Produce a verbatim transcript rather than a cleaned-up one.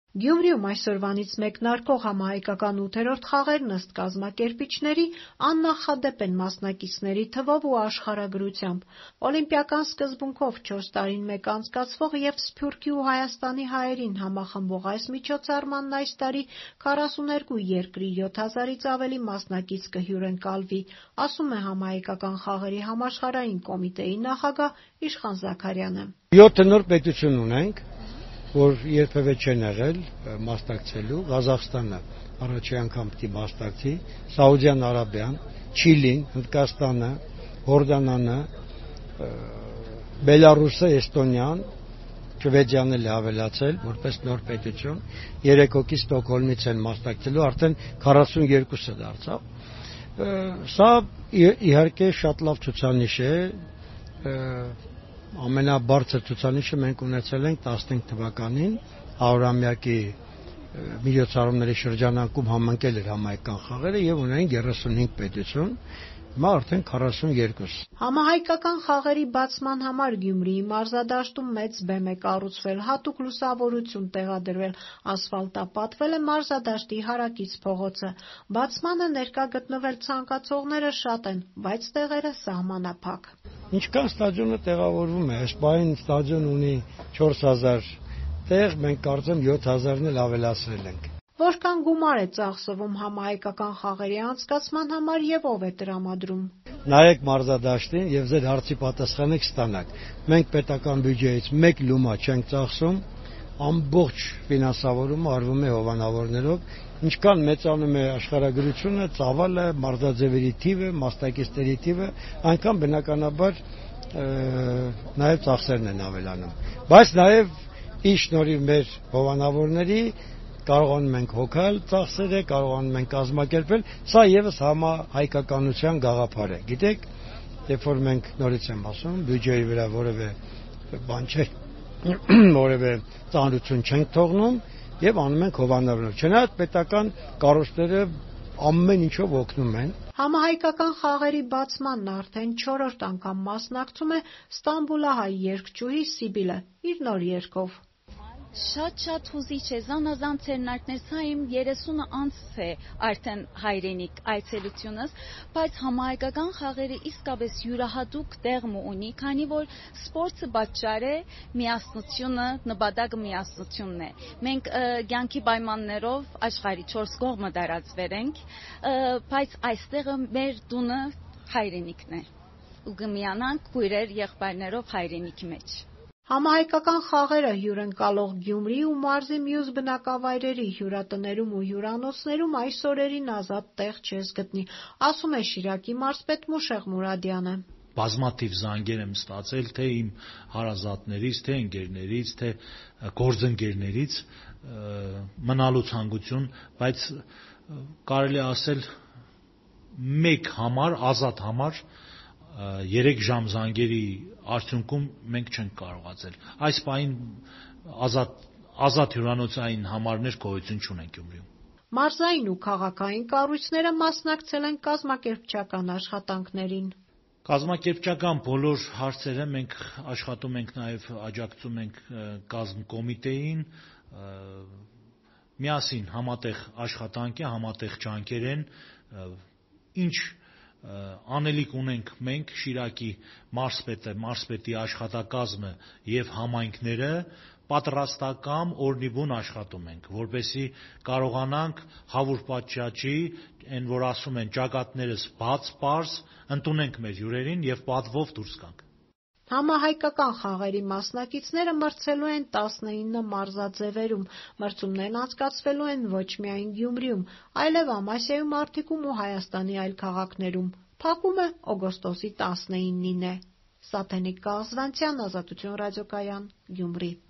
Գյումրիում այսօրվանից մեկնարկող համահայկական ութերորդ խաղերն ըստ կազմակերպիչների աննախադեպ են մասնակիցների թվով ու աշխարհագրությամբ։ Օլիմպիական սկզբունքով չորս տարին մեկ անցկացվող և Սփյուռքի ու Հայաստանի հայերին համախմբող այս միջոցառմանն այս տարի քառասուներկու երկրի յոթ հազարից ավելի մասնակից կհյուրընկալվի, ասում է համահայկական խաղերի համաշխարհային կոմիտեի նախագահ Իշխան Զաքարյանը։ Յոթ նոր պետություն ունենք, որ երբևէ չեն եղել մասնակցելու, Ղազախստանը առաջի անգամ պիտի մասնակցի, Սաուդյան Արաբիան, Չիլին, Հնդկաստանը, Հորդանանը, Բելարուսը, Էստոնիան, Շվեդիան էլ ավելացել, որպես նոր պետություն, երեք հոգի Ստոկհոլմից են մասնակցելու, արդեն քառասունյոթը դարձավ։ Սա իհարկե շատ լավ ցուցանիշ է, ամենաբարձր ցուցանիշը մենք ունեցել ենք տասնհինգ թվականին, հարյուրամյակի միջոցառումների շրջանակում համընկել էր համահայկական խաղերը եւ ունենք երեսունհինգ պետություն, հիմա արդեն քառասունյոթ։ Համահայկական խաղերի բացման համար Գյումրիի մարզադաշտում մեծ բեմ է կառուցվել, հատուկ լուսավորություն տեղադրվել, ասֆալտապատվել է մարզադաշտի հարակից փողոցը։ Բացմանը ներկա գտնվել ցանկացողները շատ են, բայց տեղերը սահմանափակ։ Ինչքան ստադիոնը տեղավորվում է, այս պահին ստադիոն ունի չորս հազար տեղ, մենք կարծեմ յոթ հազարն էլ ավելացրել ենք։ Որքան գումար է ծախսվում համահայկական խաղերի անցկացման համար եւ ով է տրամադրում։ Նայեք մարզադաշտին եւ ձեր հարցի պատասխանը կստանաք։ Մենք պետական բյուջեից մեկ լումա չենք ծախսում, ամբողջ ֆինանսավորումը արվում է հովանավորներով, ինչքան մեծանում է աշխարհագրությունը, ծավալը, մարզաձևերի թիվը, մասնակիցների թիվը, այնքան բնականաբար նաեւ ծախսերն են ավելանում։ Բայց նաեւ ի շնորհիվ մեր հովանավորների կարողանում ենք հոգալ ծախսերը, կարողանում ենք կազմակերպել, սա եւս համահայկականության գաղափար է։ Գիտեք, երբ որ մենք նորից եմ ասում, բյուջեի վրա որևէ բան չէ, որևէ ծանրություն չենք թողնում եւ անում ենք հովանավորներ։ Չնայած պետական կառույցները ամեն ինչով օգնում են։ Համահայկական խաղերի բացմանն արդեն չորրորդ անգամ մասնակցում է ստամբուլահայ երգչուհի Սիբիլը իր նոր երգով։ Շատ-շատ հուզիչ է, զանազան ցերնարկներ, սա իմ երեսունը անցս է արդեն հայրենիք այցելությունս, բայց համահայկական խաղերը իսկապես յուրահատուկ տեղմ ունի, քանի որ սպորտը պատճառ է միասնությունը, նպատակը միասնությունն է։ Մենք կյանքի պայմաններով աշխարհի չորս կողմը տարածվել ենք, բայց այստեղը մեր տունը հայրենիքն է։ Ու կմիանանք քույրեր, եղբայրներով հայրենիքի մեջ։ Համահայկական խաղերը հյուրընկալող Գյումրիի ու մարզի մյուս բնակավայրերի հյուրատներում ու հյուրանոցներում այս օրերին ազատ տեղ չես գտնի, ասում է Շիրակի մարզպետ Մուշեղ Մուրադյանը։ Բազմաթիվ զանգեր եմ ստացել թե իմ հարազատներից, թե ընկերներից, թե գործընկերներից մնալու ցանկություն, բայց կարելի ասել մեկ համար, ազատ համար երեք ժամ զանգերի արդյունքում մենք չենք կարողացել։ Այս պահին ազատ ազատ հյուրանոցային համարներ գոյություն չունեն Գյումրիում։ Մարզային ու քաղաքային կառույցները մասնակցել են կազմակերպչական աշխատանքներին։ Կազմակերպչական բոլոր հարցերը մենք աշխատում ենք, նաև աջակցում ենք կազմկոմիտեին, միասին համատեղ աշխատանք է, համատեղ ջանքեր են, ինչ անելիք ունենք մենք Շիրակի մարզպետը, մարզպետի աշխատակազմը եւ համայնքները պատրաստական օրնիբուն աշխատում ենք, որպեսզի կարողանանք հավուր պատշաճի, այն որ ասում են ճակատներս բաց, պարզ, ընդունենք մեր հյուրերին եւ պատվով դուրս գանք։ Համահայկական խաղերի մասնակիցները մրցելու են տասնինը մարզաձևերում, մրցումներն անցկացվելու են ոչ միայն Գյումրիում, այլև Ամասիայում, Արտիքում ու Հայաստանի այլ քաղաքներում։ Փակումը օգոստոսի տասնինին է։ Սաթենիկ Կաղզվանցյան, Ազատություն ռադիոկայան, Գյումրի։